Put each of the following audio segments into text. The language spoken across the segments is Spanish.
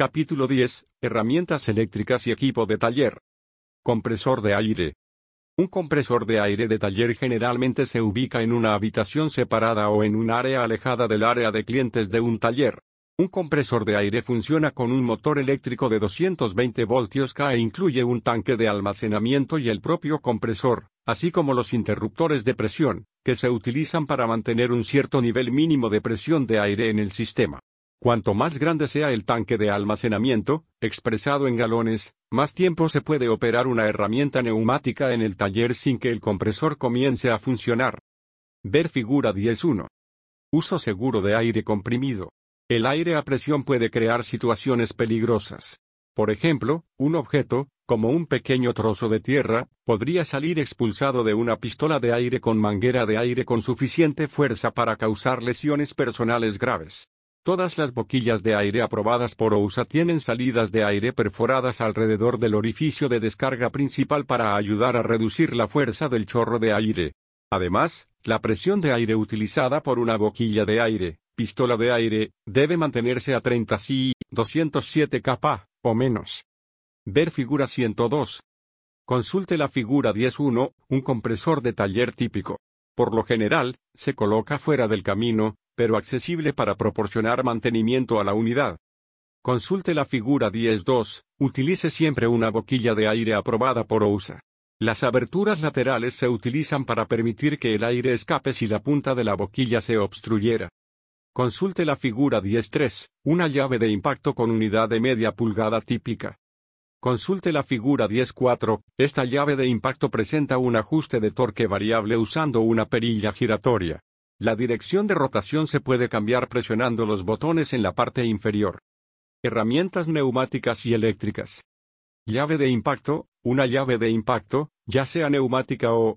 Capítulo 10. Herramientas eléctricas y equipo de taller. Compresor de aire. Un compresor de aire de taller generalmente se ubica en una habitación separada o en un área alejada del área de clientes de un taller. Un compresor de aire funciona con un motor eléctrico de 220 voltios K e incluye un tanque de almacenamiento y el propio compresor, así como los interruptores de presión, que se utilizan para mantener un cierto nivel mínimo de presión de aire en el sistema. Cuanto más grande sea el tanque de almacenamiento, expresado en galones, más tiempo se puede operar una herramienta neumática en el taller sin que el compresor comience a funcionar. Ver figura 10.1. Uso seguro de aire comprimido. El aire a presión puede crear situaciones peligrosas. Por ejemplo, un objeto, como un pequeño trozo de tierra, podría salir expulsado de una pistola de aire con manguera de aire con suficiente fuerza para causar lesiones personales graves. Todas las boquillas de aire aprobadas por OUSA tienen salidas de aire perforadas alrededor del orificio de descarga principal para ayudar a reducir la fuerza del chorro de aire. Además, la presión de aire utilizada por una boquilla de aire, pistola de aire, debe mantenerse a 30 psi, 207 kPa, o menos. Ver figura 102. Consulte la figura 10.1, un compresor de taller típico. Por lo general, se coloca fuera del camino, pero accesible para proporcionar mantenimiento a la unidad. Consulte la figura 10.2, utilice siempre una boquilla de aire aprobada por OUSA. Las aberturas laterales se utilizan para permitir que el aire escape si la punta de la boquilla se obstruyera. Consulte la figura 10.3, una llave de impacto con unidad de media pulgada típica. Consulte la figura 10.4, esta llave de impacto presenta un ajuste de torque variable usando una perilla giratoria. La dirección de rotación se puede cambiar presionando los botones en la parte inferior. Herramientas neumáticas y eléctricas. Llave de impacto. Una llave de impacto, ya sea neumática o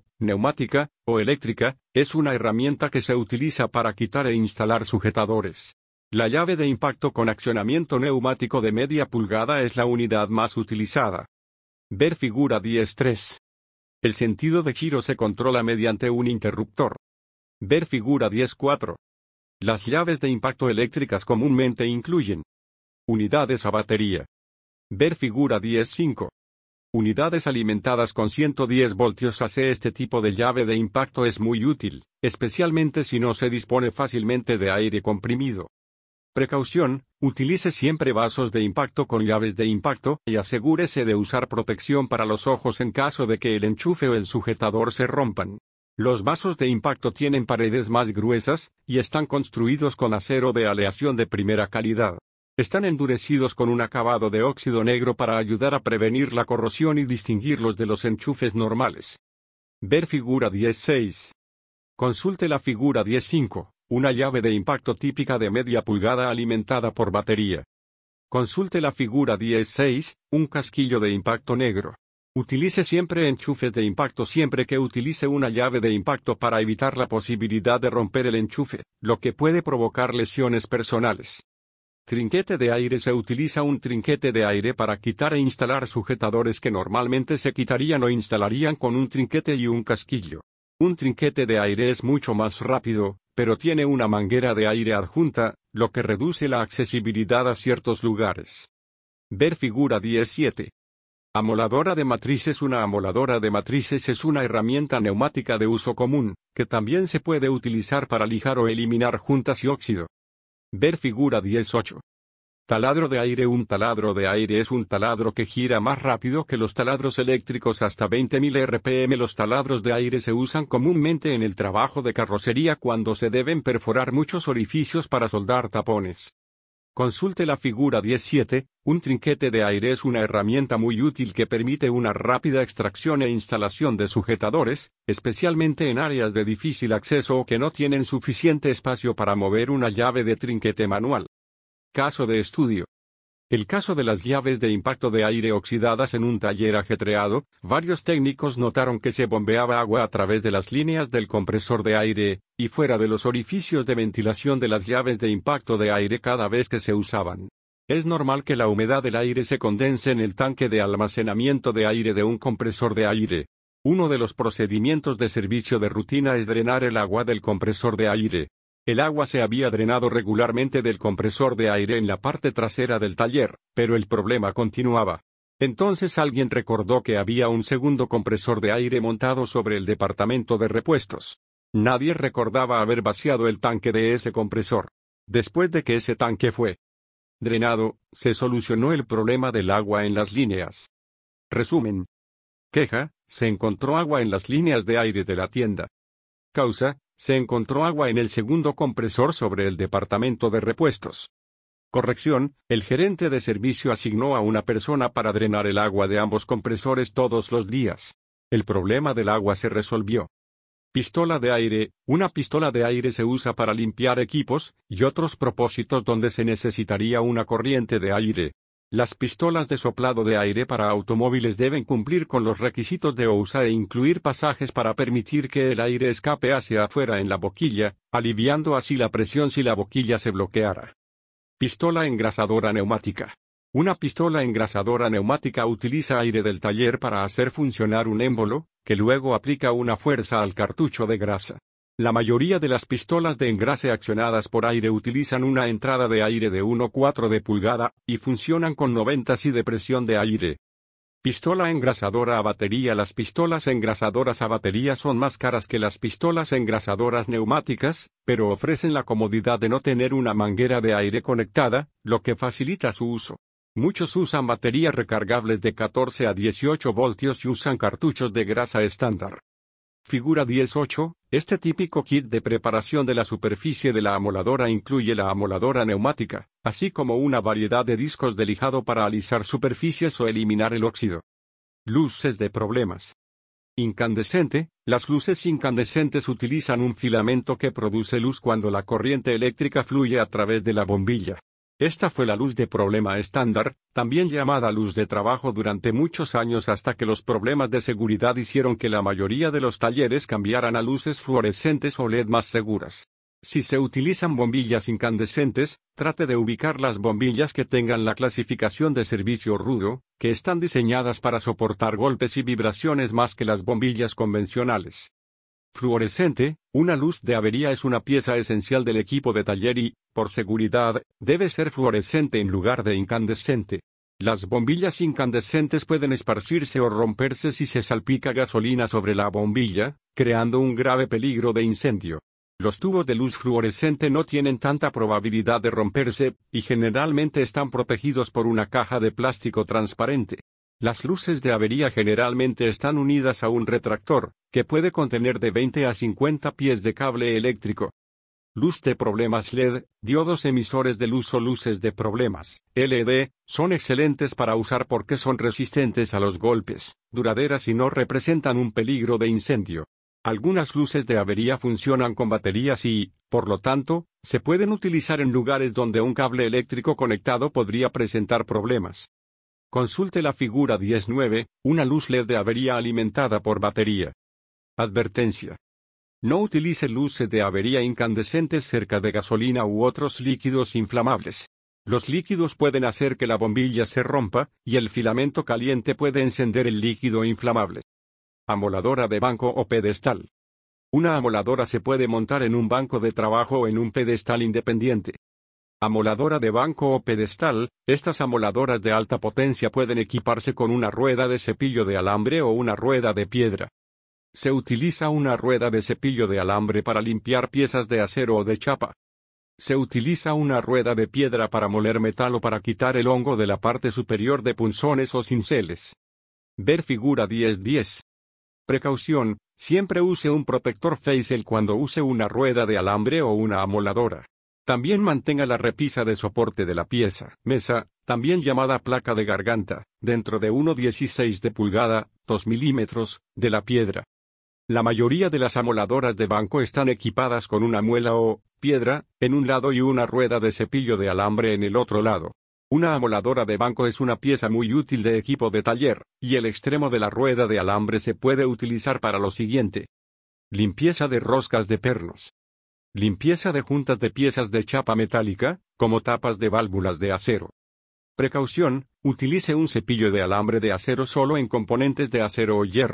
eléctrica, es una herramienta que se utiliza para quitar e instalar sujetadores. La llave de impacto con accionamiento neumático de media pulgada es la unidad más utilizada. Ver figura 10.3. El sentido de giro se controla mediante un interruptor. Ver figura 10.4. Las llaves de impacto eléctricas comúnmente incluyen unidades a batería. Ver figura 10.5. Unidades alimentadas con 110 voltios AC. Este tipo de llave de impacto es muy útil, especialmente si no se dispone fácilmente de aire comprimido. Precaución, utilice siempre vasos de impacto con llaves de impacto y asegúrese de usar protección para los ojos en caso de que el enchufe o el sujetador se rompan. Los vasos de impacto tienen paredes más gruesas y están construidos con acero de aleación de primera calidad. Están endurecidos con un acabado de óxido negro para ayudar a prevenir la corrosión y distinguirlos de los enchufes normales. Ver figura 10.6. Consulte la figura 10.5, una llave de impacto típica de media pulgada alimentada por batería. Consulte la figura 10.6, un casquillo de impacto negro. Utilice siempre enchufes de impacto siempre que utilice una llave de impacto para evitar la posibilidad de romper el enchufe, lo que puede provocar lesiones personales. Trinquete de aire. Se utiliza un trinquete de aire para quitar e instalar sujetadores que normalmente se quitarían o instalarían con un trinquete y un casquillo. Un trinquete de aire es mucho más rápido, pero tiene una manguera de aire adjunta, lo que reduce la accesibilidad a ciertos lugares. Ver figura 10.7. Amoladora de matrices. Una amoladora de matrices es una herramienta neumática de uso común, que también se puede utilizar para lijar o eliminar juntas y óxido. Ver figura 10.8. Taladro de aire. Un taladro de aire es un taladro que gira más rápido que los taladros eléctricos hasta 20.000 RPM. Los taladros de aire se usan comúnmente en el trabajo de carrocería cuando se deben perforar muchos orificios para soldar tapones. Consulte la figura 10.7, un trinquete de aire es una herramienta muy útil que permite una rápida extracción e instalación de sujetadores, especialmente en áreas de difícil acceso o que no tienen suficiente espacio para mover una llave de trinquete manual. Caso de estudio. El caso de las llaves de impacto de aire oxidadas. En un taller ajetreado, varios técnicos notaron que se bombeaba agua a través de las líneas del compresor de aire, y fuera de los orificios de ventilación de las llaves de impacto de aire cada vez que se usaban. Es normal que la humedad del aire se condense en el tanque de almacenamiento de aire de un compresor de aire. Uno de los procedimientos de servicio de rutina es drenar el agua del compresor de aire. El agua se había drenado regularmente del compresor de aire en la parte trasera del taller, pero el problema continuaba. Entonces alguien recordó que había un segundo compresor de aire montado sobre el departamento de repuestos. Nadie recordaba haber vaciado el tanque de ese compresor. Después de que ese tanque fue drenado, se solucionó el problema del agua en las líneas. Resumen. Queja: se encontró agua en las líneas de aire de la tienda. Causa: se encontró agua en el segundo compresor sobre el departamento de repuestos. Corrección: el gerente de servicio asignó a una persona para drenar el agua de ambos compresores todos los días. El problema del agua se resolvió. Pistola de aire: una pistola de aire se usa para limpiar equipos y otros propósitos donde se necesitaría una corriente de aire. Las pistolas de soplado de aire para automóviles deben cumplir con los requisitos de OUSA e incluir pasajes para permitir que el aire escape hacia afuera en la boquilla, aliviando así la presión si la boquilla se bloqueara. Pistola engrasadora neumática. Una pistola engrasadora neumática utiliza aire del taller para hacer funcionar un émbolo, que luego aplica una fuerza al cartucho de grasa. La mayoría de las pistolas de engrase accionadas por aire utilizan una entrada de aire de 1/4 de pulgada, y funcionan con 90 psi de presión de aire. Pistola engrasadora a batería. Las pistolas engrasadoras a batería son más caras que las pistolas engrasadoras neumáticas, pero ofrecen la comodidad de no tener una manguera de aire conectada, lo que facilita su uso. Muchos usan baterías recargables de 14 a 18 voltios y usan cartuchos de grasa estándar. Figura 10.8. Este típico kit de preparación de la superficie de la amoladora incluye la amoladora neumática, así como una variedad de discos de lijado para alisar superficies o eliminar el óxido. Luces de problemas. Incandescente. Las luces incandescentes utilizan un filamento que produce luz cuando la corriente eléctrica fluye a través de la bombilla. Esta fue la luz de problema estándar, también llamada luz de trabajo durante muchos años hasta que los problemas de seguridad hicieron que la mayoría de los talleres cambiaran a luces fluorescentes o LED más seguras. Si se utilizan bombillas incandescentes, trate de ubicar las bombillas que tengan la clasificación de servicio rudo, que están diseñadas para soportar golpes y vibraciones más que las bombillas convencionales. Fluorescente. Una luz de avería es una pieza esencial del equipo de taller y, por seguridad, debe ser fluorescente en lugar de incandescente. Las bombillas incandescentes pueden esparcirse o romperse si se salpica gasolina sobre la bombilla, creando un grave peligro de incendio. Los tubos de luz fluorescente no tienen tanta probabilidad de romperse, y generalmente están protegidos por una caja de plástico transparente. Las luces de avería generalmente están unidas a un retractor, que puede contener de 20 a 50 pies de cable eléctrico. Luz de problemas LED. Diodos emisores de luz o luces de problemas, LED, son excelentes para usar porque son resistentes a los golpes, duraderas y no representan un peligro de incendio. Algunas luces de avería funcionan con baterías y, por lo tanto, se pueden utilizar en lugares donde un cable eléctrico conectado podría presentar problemas. Consulte la figura 10.9, una luz LED de avería alimentada por batería. Advertencia. No utilice luces de avería incandescentes cerca de gasolina u otros líquidos inflamables. Los líquidos pueden hacer que la bombilla se rompa, y el filamento caliente puede encender el líquido inflamable. Amoladora de banco o pedestal. Una amoladora se puede montar en un banco de trabajo o en un pedestal independiente. Amoladora de banco o pedestal. Estas amoladoras de alta potencia pueden equiparse con una rueda de cepillo de alambre o una rueda de piedra. Se utiliza una rueda de cepillo de alambre para limpiar piezas de acero o de chapa. Se utiliza una rueda de piedra para moler metal o para quitar el hongo de la parte superior de punzones o cinceles. Ver figura 10.10. Precaución: siempre use un protector facial cuando use una rueda de alambre o una amoladora. También mantenga la repisa de soporte de la pieza, mesa, también llamada placa de garganta, dentro de 1/16 de pulgada, 2 milímetros, de la piedra. La mayoría de las amoladoras de banco están equipadas con una muela o piedra en un lado y una rueda de cepillo de alambre en el otro lado. Una amoladora de banco es una pieza muy útil de equipo de taller, y el extremo de la rueda de alambre se puede utilizar para lo siguiente: limpieza de roscas de pernos. Limpieza de juntas de piezas de chapa metálica, como tapas de válvulas de acero. Precaución: utilice un cepillo de alambre de acero solo en componentes de acero o hierro.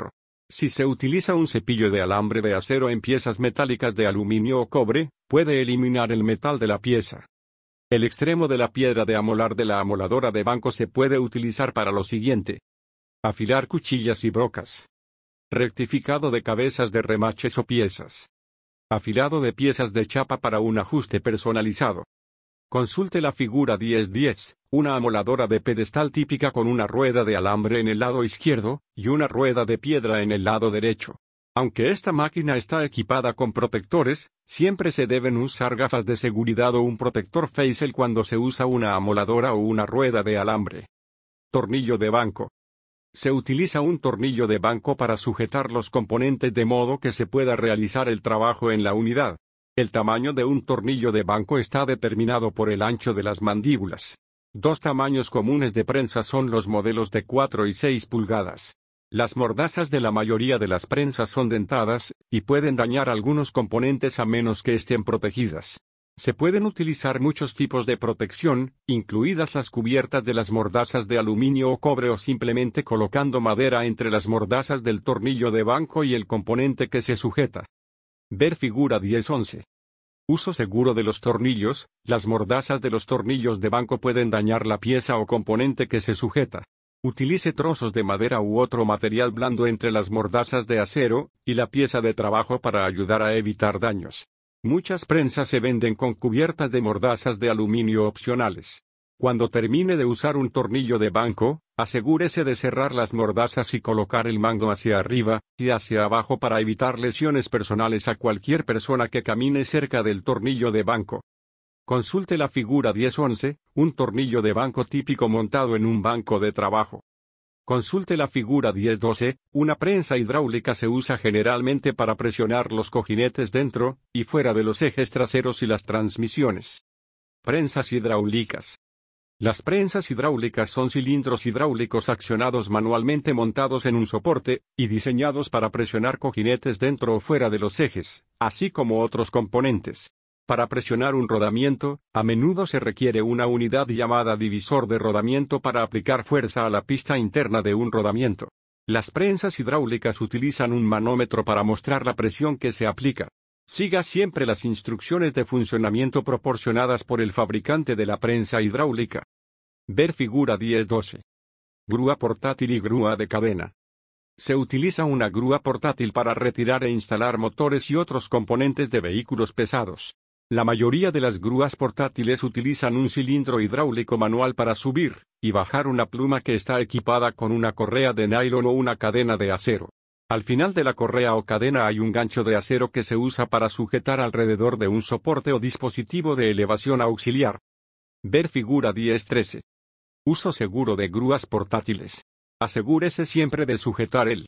Si se utiliza un cepillo de alambre de acero en piezas metálicas de aluminio o cobre, puede eliminar el metal de la pieza. El extremo de la piedra de amolar de la amoladora de banco se puede utilizar para lo siguiente: afilar cuchillas y brocas. Rectificado de cabezas de remaches o piezas. Afilado de piezas de chapa para un ajuste personalizado. Consulte la figura 1010, una amoladora de pedestal típica con una rueda de alambre en el lado izquierdo, y una rueda de piedra en el lado derecho. Aunque esta máquina está equipada con protectores, siempre se deben usar gafas de seguridad o un protector facial cuando se usa una amoladora o una rueda de alambre. Tornillo de banco. Se utiliza un tornillo de banco para sujetar los componentes de modo que se pueda realizar el trabajo en la unidad. El tamaño de un tornillo de banco está determinado por el ancho de las mandíbulas. Dos tamaños comunes de prensa son los modelos de 4 y 6 pulgadas. Las mordazas de la mayoría de las prensas son dentadas, y pueden dañar algunos componentes a menos que estén protegidas. Se pueden utilizar muchos tipos de protección, incluidas las cubiertas de las mordazas de aluminio o cobre o simplemente colocando madera entre las mordazas del tornillo de banco y el componente que se sujeta. Ver figura 1011. Uso seguro de los tornillos. Las mordazas de los tornillos de banco pueden dañar la pieza o componente que se sujeta. Utilice trozos de madera u otro material blando entre las mordazas de acero y la pieza de trabajo para ayudar a evitar daños. Muchas prensas se venden con cubiertas de mordazas de aluminio opcionales. Cuando termine de usar un tornillo de banco, asegúrese de cerrar las mordazas y colocar el mango hacia arriba y hacia abajo para evitar lesiones personales a cualquier persona que camine cerca del tornillo de banco. Consulte la figura 1011, un tornillo de banco típico montado en un banco de trabajo. Consulte la figura 1012, una prensa hidráulica se usa generalmente para presionar los cojinetes dentro y fuera de los ejes traseros y las transmisiones. Prensas hidráulicas. Las prensas hidráulicas son cilindros hidráulicos accionados manualmente montados en un soporte, y diseñados para presionar cojinetes dentro o fuera de los ejes, así como otros componentes. Para presionar un rodamiento, a menudo se requiere una unidad llamada divisor de rodamiento para aplicar fuerza a la pista interna de un rodamiento. Las prensas hidráulicas utilizan un manómetro para mostrar la presión que se aplica. Siga siempre las instrucciones de funcionamiento proporcionadas por el fabricante de la prensa hidráulica. Ver figura 1012. Grúa portátil y grúa de cadena. Se utiliza una grúa portátil para retirar e instalar motores y otros componentes de vehículos pesados. La mayoría de las grúas portátiles utilizan un cilindro hidráulico manual para subir y bajar una pluma que está equipada con una correa de nylon o una cadena de acero. Al final de la correa o cadena hay un gancho de acero que se usa para sujetar alrededor de un soporte o dispositivo de elevación auxiliar. Ver figura 1013. Uso seguro de grúas portátiles. Asegúrese siempre de sujetar el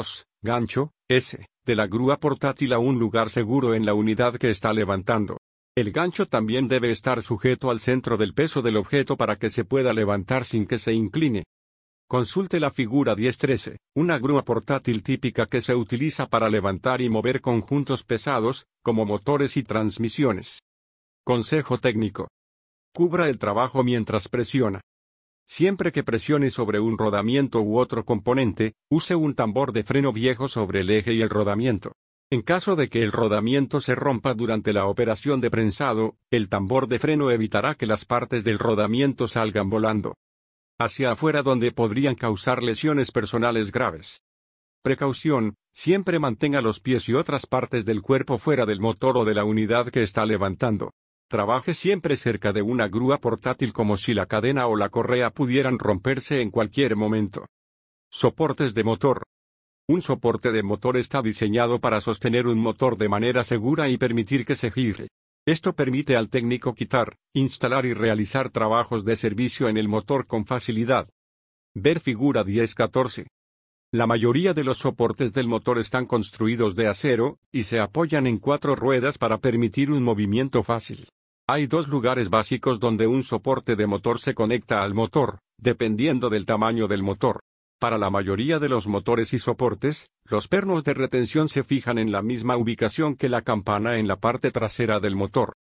gancho de la grúa portátil a un lugar seguro en la unidad que está levantando. El gancho también debe estar sujeto al centro del peso del objeto para que se pueda levantar sin que se incline. Consulte la figura 1013, una grúa portátil típica que se utiliza para levantar y mover conjuntos pesados, como motores y transmisiones. Consejo técnico. Cubra el trabajo mientras presiona. Siempre que presione sobre un rodamiento u otro componente, use un tambor de freno viejo sobre el eje y el rodamiento. En caso de que el rodamiento se rompa durante la operación de prensado, el tambor de freno evitará que las partes del rodamiento salgan volando hacia afuera, donde podrían causar lesiones personales graves. Precaución: siempre mantenga los pies y otras partes del cuerpo fuera del motor o de la unidad que está levantando. Trabaje siempre cerca de una grúa portátil como si la cadena o la correa pudieran romperse en cualquier momento. Soportes de motor. Un soporte de motor está diseñado para sostener un motor de manera segura y permitir que se gire. Esto permite al técnico quitar, instalar y realizar trabajos de servicio en el motor con facilidad. Ver figura 1014. La mayoría de los soportes del motor están construidos de acero, y se apoyan en 4 ruedas para permitir un movimiento fácil. Hay 2 lugares básicos donde un soporte de motor se conecta al motor, dependiendo del tamaño del motor. Para la mayoría de los motores y soportes, los pernos de retención se fijan en la misma ubicación que la campana en la parte trasera del motor.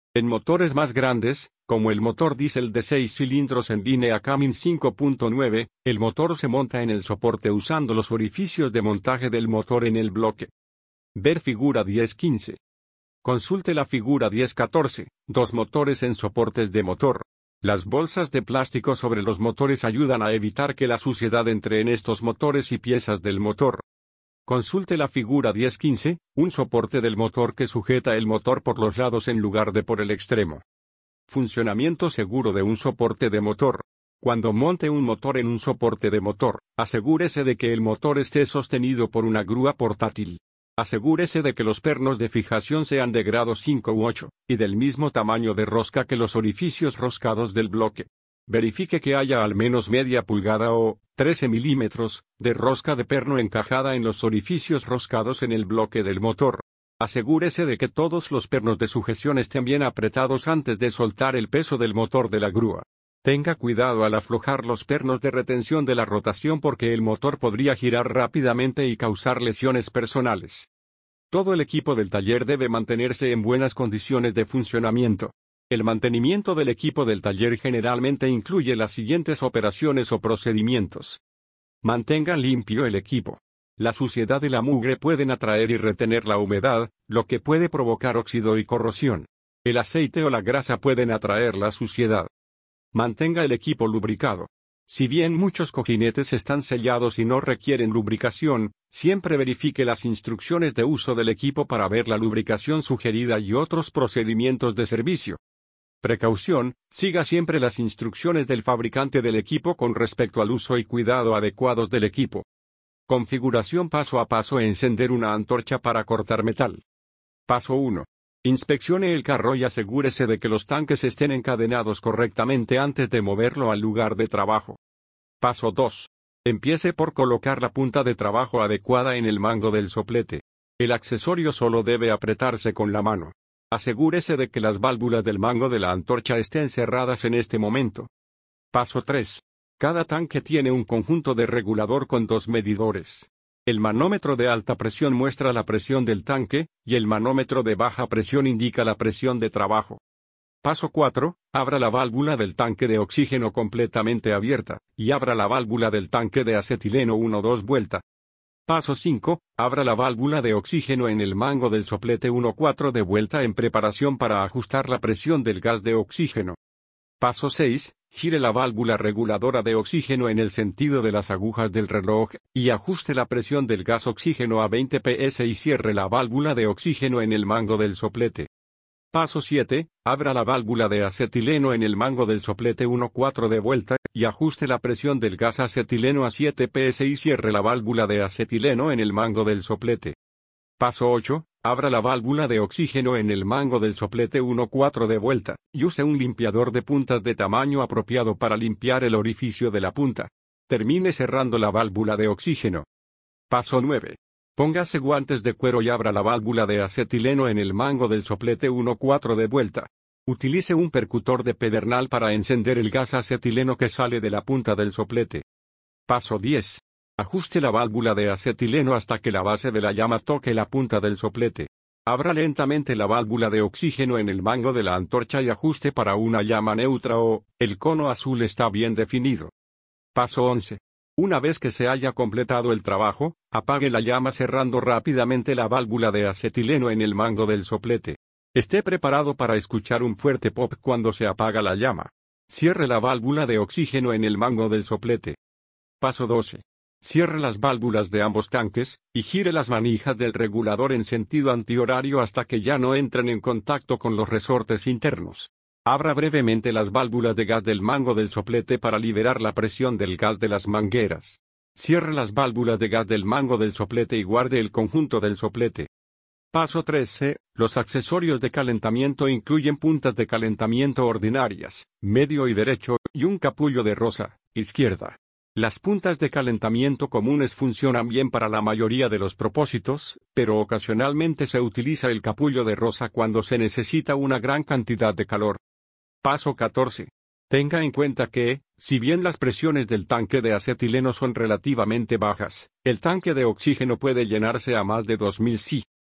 En motores más grandes, como el motor diésel de 6 cilindros en línea Cummins 5.9, el motor se monta en el soporte usando los orificios de montaje del motor en el bloque. Ver figura 10.15. Consulte la figura 10.14, dos motores en soportes de motor. Las bolsas de plástico sobre los motores ayudan a evitar que la suciedad entre en estos motores y piezas del motor. Consulte la figura 10.15, un soporte del motor que sujeta el motor por los lados en lugar de por el extremo. Funcionamiento seguro de un soporte de motor. Cuando monte un motor en un soporte de motor, asegúrese de que el motor esté sostenido por una grúa portátil. Asegúrese de que los pernos de fijación sean de grado 5 u 8, y del mismo tamaño de rosca que los orificios roscados del bloque. Verifique que haya al menos media pulgada o 13 milímetros de rosca de perno encajada en los orificios roscados en el bloque del motor. Asegúrese de que todos los pernos de sujeción estén bien apretados antes de soltar el peso del motor de la grúa. Tenga cuidado al aflojar los pernos de retención de la rotación porque el motor podría girar rápidamente y causar lesiones personales. Todo el equipo del taller debe mantenerse en buenas condiciones de funcionamiento. El mantenimiento del equipo del taller generalmente incluye las siguientes operaciones o procedimientos. Mantenga limpio el equipo. La suciedad y la mugre pueden atraer y retener la humedad, lo que puede provocar óxido y corrosión. El aceite o la grasa pueden atraer la suciedad. Mantenga el equipo lubricado. Si bien muchos cojinetes están sellados y no requieren lubricación, siempre verifique las instrucciones de uso del equipo para ver la lubricación sugerida y otros procedimientos de servicio. Precaución, siga siempre las instrucciones del fabricante del equipo con respecto al uso y cuidado adecuados del equipo. Configuración paso a paso: encender una antorcha para cortar metal. Paso 1. Inspeccione el carro y asegúrese de que los tanques estén encadenados correctamente antes de moverlo al lugar de trabajo. Paso 2. Empiece por colocar la punta de trabajo adecuada en el mango del soplete. El accesorio solo debe apretarse con la mano. Asegúrese de que las válvulas del mango de la antorcha estén cerradas en este momento. Paso 3. Cada tanque tiene un conjunto de regulador con dos medidores. El manómetro de alta presión muestra la presión del tanque, y el manómetro de baja presión indica la presión de trabajo. Paso 4. Abra la válvula del tanque de oxígeno completamente abierta, y abra la válvula del tanque de acetileno 1-2 vuelta. Paso 5. Abra la válvula de oxígeno en el mango del soplete 1-4 de vuelta en preparación para ajustar la presión del gas de oxígeno. Paso 6. Gire la válvula reguladora de oxígeno en el sentido de las agujas del reloj, y ajuste la presión del gas oxígeno a 20 psi y cierre la válvula de oxígeno en el mango del soplete. Paso 7. Abra la válvula de acetileno en el mango del soplete 1-4 de vuelta, y ajuste la presión del gas acetileno a 7 psi y cierre la válvula de acetileno en el mango del soplete. Paso 8. Abra la válvula de oxígeno en el mango del soplete 1-4 de vuelta, y use un limpiador de puntas de tamaño apropiado para limpiar el orificio de la punta. Termine cerrando la válvula de oxígeno. Paso 9. Póngase guantes de cuero y abra la válvula de acetileno en el mango del soplete 1-4 de vuelta. Utilice un percutor de pedernal para encender el gas acetileno que sale de la punta del soplete. Paso 10. Ajuste la válvula de acetileno hasta que la base de la llama toque la punta del soplete. Abra lentamente la válvula de oxígeno en el mango de la antorcha y ajuste para una llama neutra o el cono azul está bien definido. Paso 11. Una vez que se haya completado el trabajo, apague la llama cerrando rápidamente la válvula de acetileno en el mango del soplete. Esté preparado para escuchar un fuerte pop cuando se apaga la llama. Cierre la válvula de oxígeno en el mango del soplete. Paso 12. Cierre las válvulas de ambos tanques, y gire las manijas del regulador en sentido antihorario hasta que ya no entren en contacto con los resortes internos. Abra brevemente las válvulas de gas del mango del soplete para liberar la presión del gas de las mangueras. Cierre las válvulas de gas del mango del soplete y guarde el conjunto del soplete. Paso 13. Los accesorios de calentamiento incluyen puntas de calentamiento ordinarias, medio y derecho, y un capullo de rosa, izquierda. Las puntas de calentamiento comunes funcionan bien para la mayoría de los propósitos, pero ocasionalmente se utiliza el capullo de rosa cuando se necesita una gran cantidad de calor. Paso 14. Tenga en cuenta que, si bien las presiones del tanque de acetileno son relativamente bajas, el tanque de oxígeno puede llenarse a más de 2000 psi.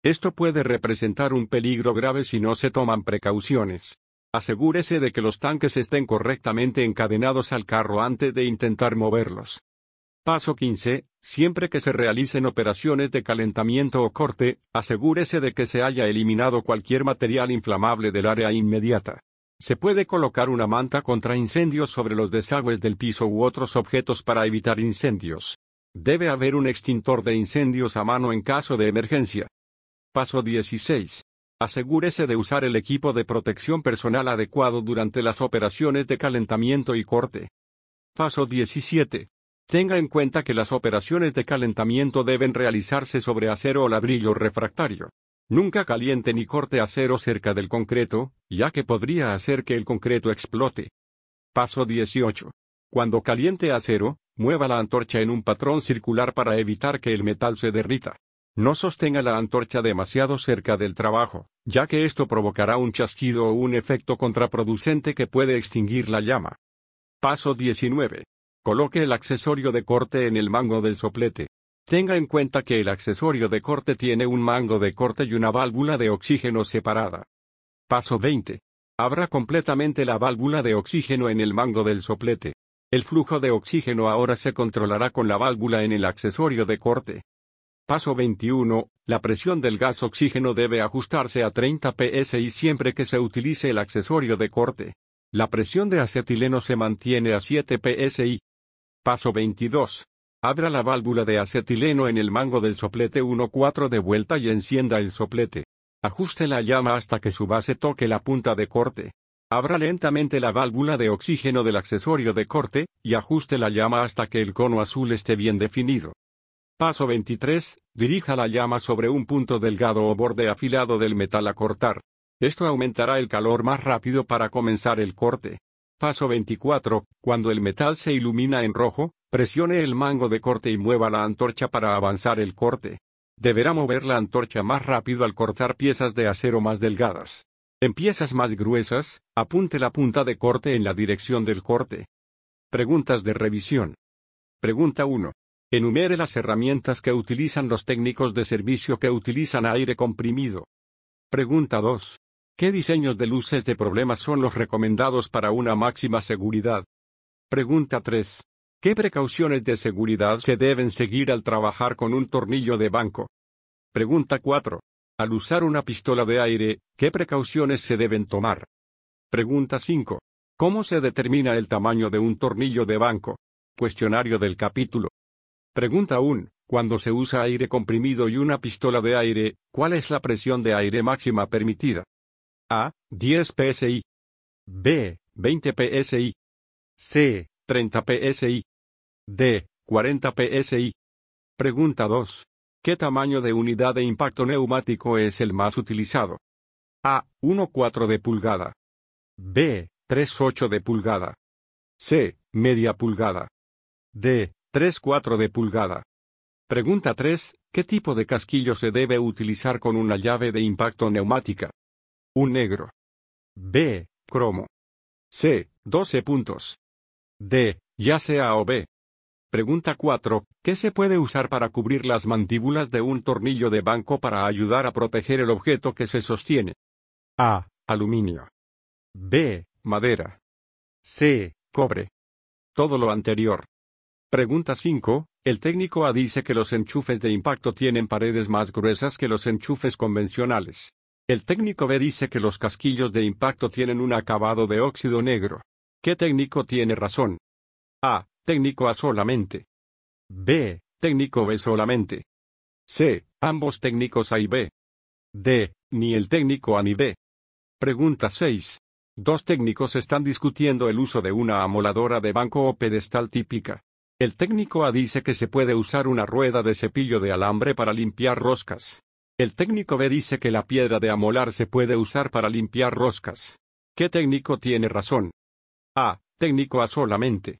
Esto puede representar un peligro grave si no se toman precauciones. Asegúrese de que los tanques estén correctamente encadenados al carro antes de intentar moverlos. Paso 15. Siempre que se realicen operaciones de calentamiento o corte, asegúrese de que se haya eliminado cualquier material inflamable del área inmediata. Se puede colocar una manta contra incendios sobre los desagües del piso u otros objetos para evitar incendios. Debe haber un extintor de incendios a mano en caso de emergencia. Paso 16. Asegúrese de usar el equipo de protección personal adecuado durante las operaciones de calentamiento y corte. Paso 17. Tenga en cuenta que las operaciones de calentamiento deben realizarse sobre acero o ladrillo refractario. Nunca caliente ni corte acero cerca del concreto, ya que podría hacer que el concreto explote. Paso 18. Cuando caliente acero, mueva la antorcha en un patrón circular para evitar que el metal se derrita. No sostenga la antorcha demasiado cerca del trabajo, ya que esto provocará un chasquido o un efecto contraproducente que puede extinguir la llama. Paso 19. Coloque el accesorio de corte en el mango del soplete. Tenga en cuenta que el accesorio de corte tiene un mango de corte y una válvula de oxígeno separada. Paso 20. Abra completamente la válvula de oxígeno en el mango del soplete. El flujo de oxígeno ahora se controlará con la válvula en el accesorio de corte. Paso 21. La presión del gas oxígeno debe ajustarse a 30 psi siempre que se utilice el accesorio de corte. La presión de acetileno se mantiene a 7 psi. Paso 22. Abra la válvula de acetileno en el mango del soplete 1/4 de vuelta y encienda el soplete. Ajuste la llama hasta que su base toque la punta de corte. Abra lentamente la válvula de oxígeno del accesorio de corte, y ajuste la llama hasta que el cono azul esté bien definido. Paso 23. Dirija la llama sobre un punto delgado o borde afilado del metal a cortar. Esto aumentará el calor más rápido para comenzar el corte. Paso 24. Cuando el metal se ilumina en rojo, presione el mango de corte y mueva la antorcha para avanzar el corte. Deberá mover la antorcha más rápido al cortar piezas de acero más delgadas. En piezas más gruesas, apunte la punta de corte en la dirección del corte. Preguntas de revisión. Pregunta 1. Enumere las herramientas que utilizan los técnicos de servicio que utilizan aire comprimido. Pregunta 2. ¿Qué diseños de luces de problemas son los recomendados para una máxima seguridad? Pregunta 3. ¿Qué precauciones de seguridad se deben seguir al trabajar con un tornillo de banco? Pregunta 4. Al usar una pistola de aire, ¿qué precauciones se deben tomar? Pregunta 5. ¿Cómo se determina el tamaño de un tornillo de banco? Cuestionario del capítulo. Pregunta 1. Cuando se usa aire comprimido y una pistola de aire, ¿cuál es la presión de aire máxima permitida? A. 10 psi. B. 20 psi. C. 30 psi. D. 40 psi. Pregunta 2. ¿Qué tamaño de unidad de impacto neumático es el más utilizado? A. 1/4 de pulgada. B. 3/8 de pulgada. C. Media pulgada. D. 3/4 de pulgada. Pregunta 3. ¿Qué tipo de casquillo se debe utilizar con una llave de impacto neumática? Un negro. B. Cromo. C. 12 puntos. D. Ya sea o B. Pregunta 4. ¿Qué se puede usar para cubrir las mandíbulas de un tornillo de banco para ayudar a proteger el objeto que se sostiene? A. Aluminio. B. Madera. C. Cobre. Todo lo anterior. Pregunta 5. El técnico A dice que los enchufes de impacto tienen paredes más gruesas que los enchufes convencionales. El técnico B dice que los casquillos de impacto tienen un acabado de óxido negro. ¿Qué técnico tiene razón? A. Técnico A solamente. B. Técnico B solamente. C. Ambos técnicos A y B. D. Ni el técnico A ni B. Pregunta 6. Dos técnicos están discutiendo el uso de una amoladora de banco o pedestal típica. El técnico A dice que se puede usar una rueda de cepillo de alambre para limpiar roscas. El técnico B dice que la piedra de amolar se puede usar para limpiar roscas. ¿Qué técnico tiene razón? A. Técnico A solamente.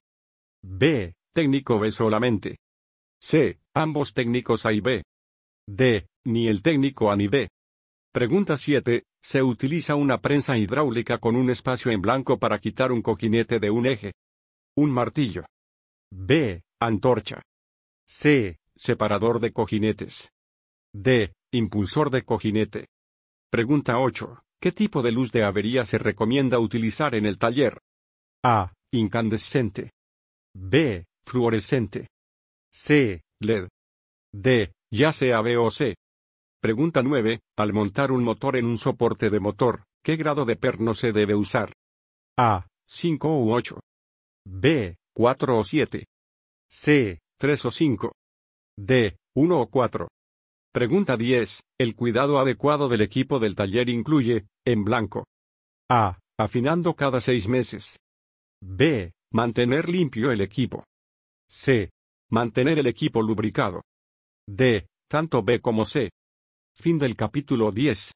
B. Técnico B solamente. C. Ambos técnicos A y B. D. Ni el técnico A ni B. Pregunta 7. Se utiliza una prensa hidráulica con un espacio en blanco para quitar un coquinete de un eje. Un martillo. B. Antorcha. C. Separador de cojinetes. D. Impulsor de cojinete. Pregunta 8. ¿Qué tipo de luz de avería se recomienda utilizar en el taller? A. Incandescente. B. Fluorescente. C. LED. D. Ya sea B o C. Pregunta 9. Al montar un motor en un soporte de motor, ¿qué grado de perno se debe usar? A. 5 u 8. B. 4 o 7. C. 3 o 5. D. 1 o 4. Pregunta 10. El cuidado adecuado del equipo del taller incluye, en blanco. A. Afinando cada 6 meses. B. Mantener limpio el equipo. C. Mantener el equipo lubricado. D. Tanto B como C. Fin del capítulo 10.